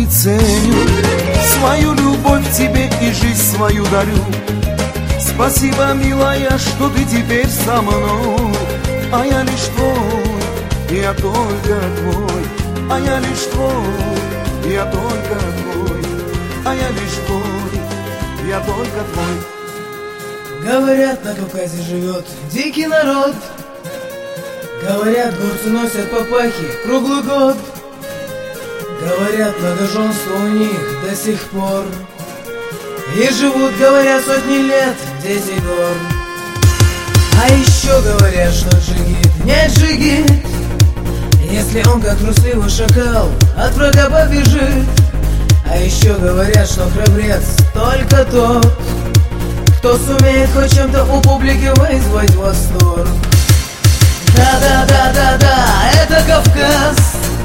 ценю, свою любовь тебе и жизнь свою дарю. Спасибо, милая, что ты теперь со мной, а я лишь твой, я только твой, а я лишь твой, я только твой, а я лишь твой, я только твой. Говорят, на Кавказе живет дикий народ, говорят, горцы носят папахи круглый год, говорят, многоженство у них до сих пор, и живут, говорят, сотни лет, 10 гор. А еще говорят, что джигит не джигит, если он, как трусливый шакал, от врага побежит. А еще говорят, что храбрец только тот, кто сумеет хоть чем-то у публики вызвать восторг. Да-да-да-да-да, это Кавказ.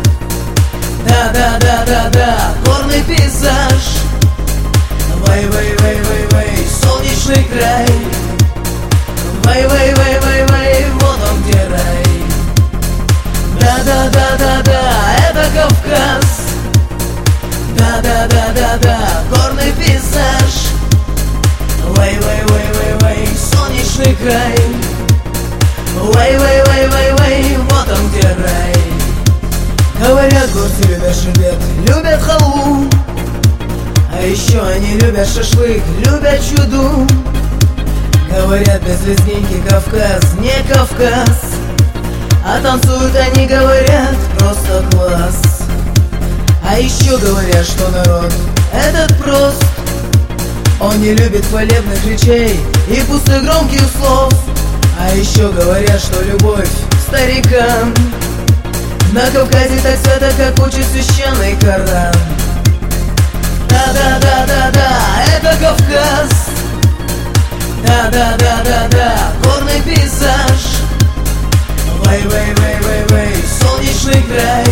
Да-да-да-да-да, горный пейзаж. Вай-вай-вай-вай-вай, солнечный край. Вай-вай-вай-вай-вай, вот он где рай. Да-да-да-да-да, это Кавказ. Да-да-да-да-да, горный пейзаж. Вай-вай-вай-вай-вай, солнечный край. Вай-вай-вай-вай-вай, вот он где рай. Говорят, горцы любят шербет, любят халву, а еще они любят шашлык, любят чуду. Говорят, без лезгинки Кавказ не Кавказ, а танцуют они, говорят, просто класс. А еще говорят, что народ этот прост, он не любит хвалебных речей и пустых громких слов. А еще говорят, что любовь к старикам на Кавказе так свято, как учит священный Коран. Да-да-да-да-да, это Кавказ. Да-да-да-да-да, горный пейзаж. Вай-вай-вай-вай-вай, солнечный край.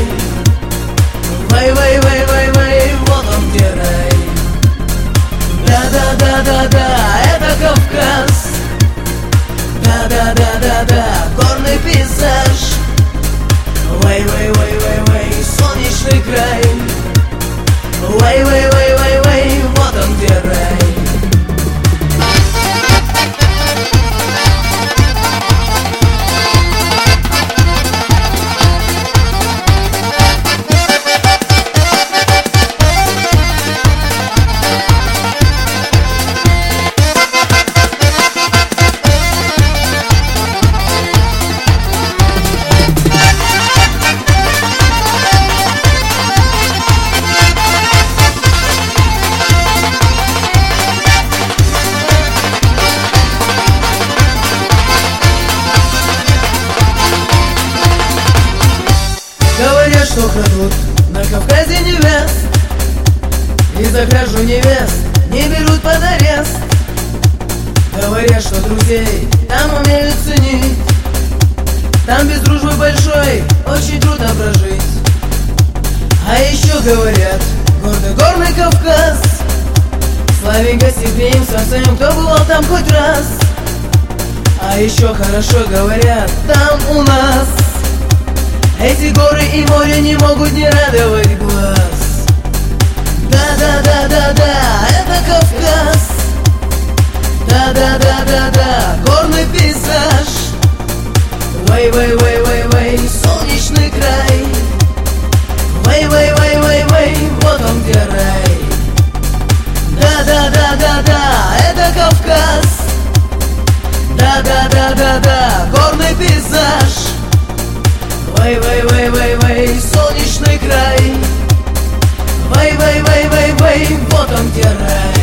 Вай-вай-вай-вай-вай, вот он где рай. Да-да-да-да-да, это Кавказ. Да-да-да-да-да, горный пейзаж. Вай-вай-вай-вай-вай, солнечный край. Вай-вай-вай-вай-вай, вот он где рай. Говорят, что крадут на Кавказе невест, и за кражу невест не берут под арест. Говорят, что друзей там умеют ценить, там без дружбы большой очень трудно прожить. А еще говорят, горный Кавказ славен гостеприимством своим, кто бывал там хоть раз. А еще хорошо говорят, там у нас эти горы и море не могут не радовать глаз. Да-да-да-да-да, это Кавказ. Да-да-да-да-да, горный пейзаж. Вай-вай-вай-вай-вай, солнечный край. Вай-вай-вай-вай-вай, вот он где рай. Да-да-да-да-да, это Кавказ. Да-да-да-да-да, горный пейзаж. Вай-вай-вай-вай-вай, солнечный край. Вай-вай-вай-вай-вай, вот он где рай.